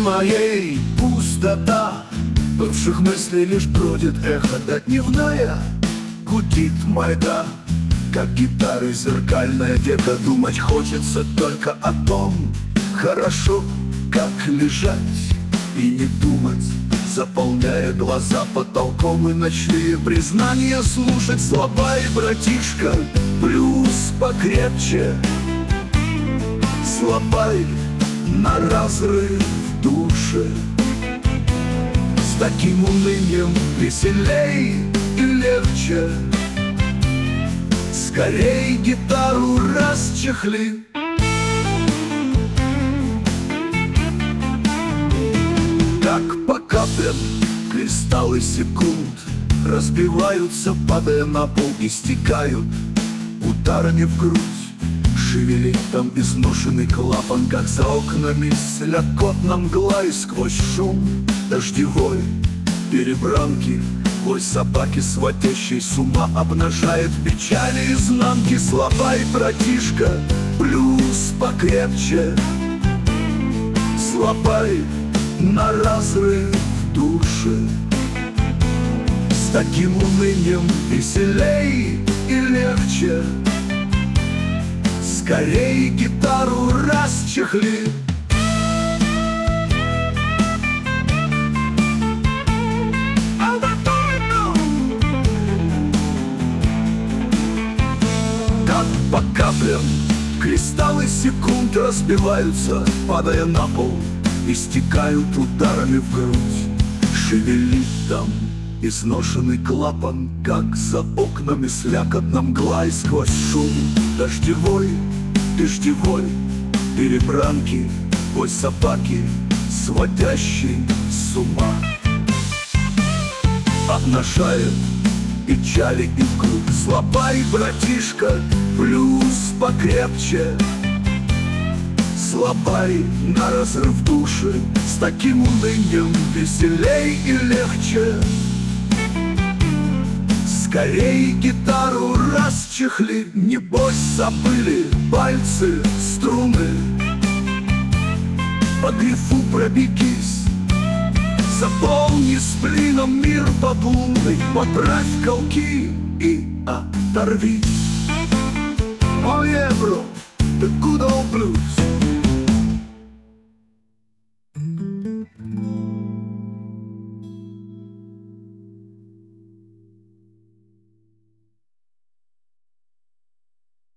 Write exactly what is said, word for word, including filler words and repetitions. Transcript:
моей пустота, бывших мыслей лишь бродит эхо, да дневная гудит майда, как гитара зеркальная дека. Думать хочется только о том, хорошо, как лежать и не думать, заполняя глаза потолком и ночные признания слушать. Слабай, братишка, плюс покрепче, слабай на разрыв в душе. С таким унынием веселей и легче, скорей гитару расчехли. Как по каплям кристаллы секунд разбиваются, падая на пол и стекают ударами в грудь. Шевелит там изношенный клапан, как за окнами слякотна мгла, и сквозь шум дождевой перебранки вой собаки, сводящей с ума, обнажает печали изнанки. Слабай, братишка, плюс покрепче, слабай на разрыв в душе. С таким унынием веселей и легче, скорей гитару расчехли. Как по каплям кристаллы секунд разбиваются, падая на пол и стекают ударами в грудь. Шевелит там изношенный клапан, как за окнами слякотна мгла, и сквозь шум дождевой, дождевой перебранки вой собаки, сводящей с ума, обнажает печали и вкруг. Слабай, братишка, плюс покрепче, слабай на разрыв души. С таким унынием веселей и легче, скорей гитару расчехли. Небось забыли пальцы струны, по грифу пробегись, заполни сплином мир бабуной, поправь колки и оторви. Oh yeah, bro, the good old blues.